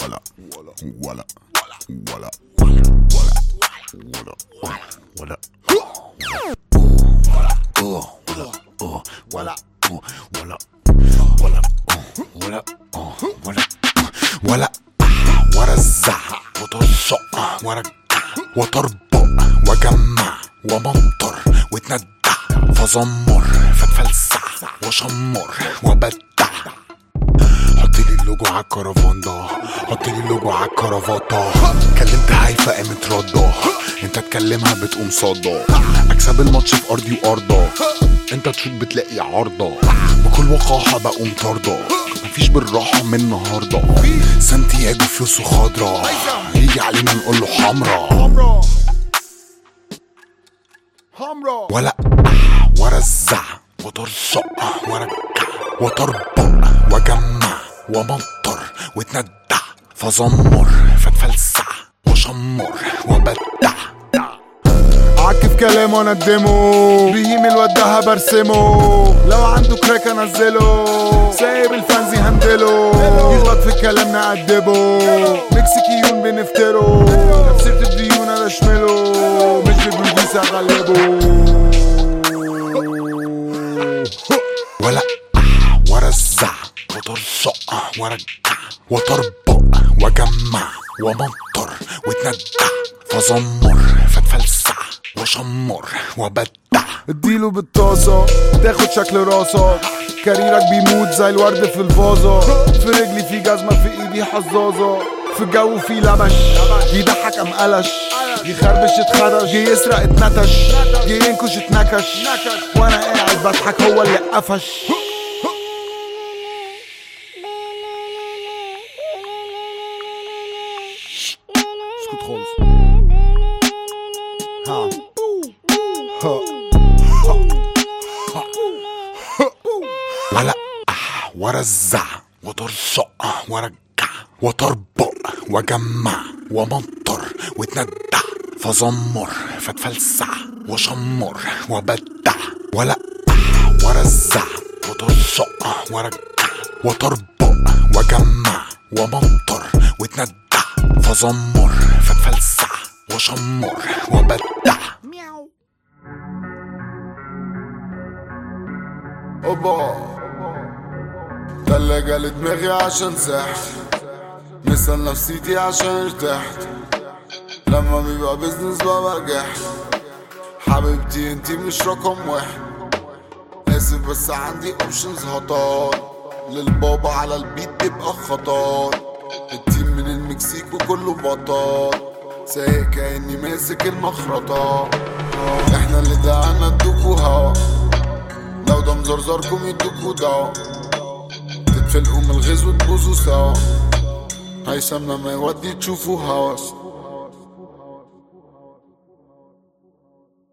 ولا ولا ولا ولا ولا ورزع وترشق ورجع وتربق وجمع ومنطر وتندع فزمر فتفلسع وشمر وبدع. حطيلي اللوجو عالكرافان ده، حطيلي اللوجو عالكرافاطة. كلمت هايفة قامت ردة، انت تكلمها بتقوم صدى. اكسب الماتش في ارضي وارضة، انت تشوط بتلاقي عارضة. بكل وقاحة بقوم طاردة، مفيش بالراحة من النهاردة. سانتياجو فلوسه خضرا، يجي علينا نقوله حمرا. ولا ورزع وترشق ورجع وتربق وجمع ومنطر وتندع فزمر فتفلسع وشمر وبدع. عكف كلامه وندمه، بهيم الواد ده برسمه. لو عنده كراك انزله، سايب الفانزي هندله. يغلط في الكلام نأدبه، مكسيكيون بنفتره. نفسيرة الديون انا اشمله، مش ببلديس اغلبه. ولا ورزع وترشق ورجع وتربق وجمع ومنطر وتندع فزمر فتفلسع وشمر وبدع. اديله بالطاسة تاخد شكل راسك، كاريرك بيموت زي الورد في الفازة. في رجلي في جزمة، في ايدي حظاظة. في الجو في لبش، يضحك ام قلش. يخربش اتخرج، يسرق اتنتش. ينكش اتنكش، وانا قاعد بضحك هو اللي قفش. اسكت خالص. ولا ورزع وترشق ورجع وتربق وجمع ومنطر وتندع فزمر فتفلسع وشمر وبدع. ولا ورزع وترشق ورجع وتربق وجمع ومنطر وتندع فزمر فتفلسع وشمر وبدع. اوبا تلاجة لدماغي عشان سحت، مثل نفسيتي عشان ارتحت. لما بيبقى بيزنس ببقى جحت. حبيبتي انتي مش رقم واحد، اسف بس عندي اوبشنز هطال. للبابا على البيت تبقى خطار. التيم من المكسيك وكله بطال، سايق كأني ماسك المخرطة. احنا اللي دعنا ادوكوا هوا، لو ده مزرزركم يدوكوا دوا. تتفلقوا من الغيظ وتبوظوا سوا، هيثم لما يودي تشوفوا هوس.